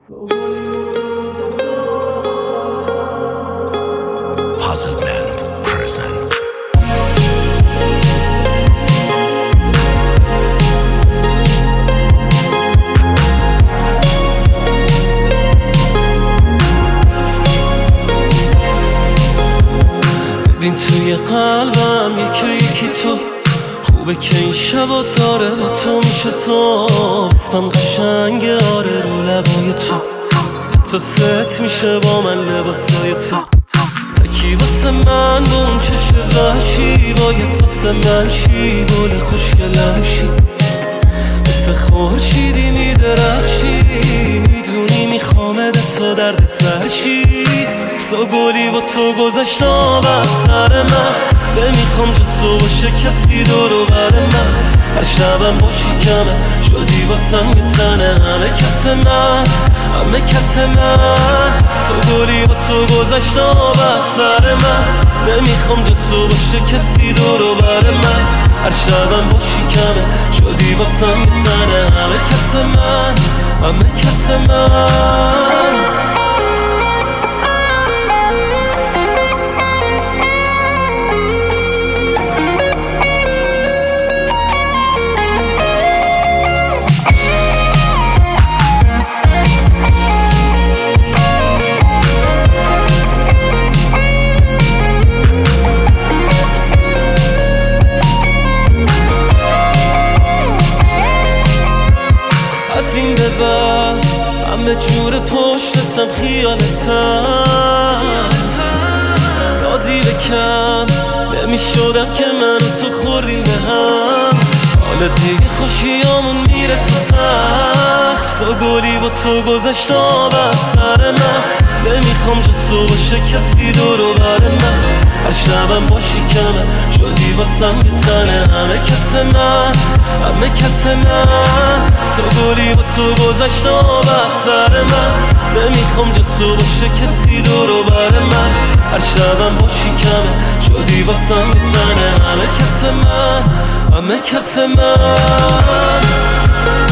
Puzzle Band presents. ببین توی قلبم یکی تو خوبه که این شبا داره با تو میشه صبح. اسمم قشنگه آره رو لبای تو تا ست میشه با من لباسای تو. تکی واسه من با اون چشم وحشی باید واسه من شی گل خوشگلم شی. مثل خورشیدی میدرخشی میدونی میخوامت تو درد سرشی. سو گلی با تو گذشتم از سر من نمیخوام جز تو باشه کسی دورو بر من. هر شبم باشی کمه شدی واسم یه تنه همه کس من همه کس من. سو گلی با تو گذشتم از سر من نمیخوام جز تو باشه کسی دورو بر من. هر شبم باشی کمه شدی واسم یه تنه همه کس من همه کس من. از این به بعد همه جور پشتتم خیالتم رازی بکم نمیشدم که من و تو خوردیم به هم. حالا دیگه خوشیامون میره تو سخت. سو گلی با تو گذشتم از سر من نمیخوام جز تو باشه کسی دورو بر من. هر شبم باشی کمه شدی واسم یه تنه همه کس من همه کس من. سو گلی با تو گذشتم از سر من نمیخوام جز تو باشه کسی دورو بر من. هر شبم باشی کمه شدی واسم یه تنه همه کس من همه کس من.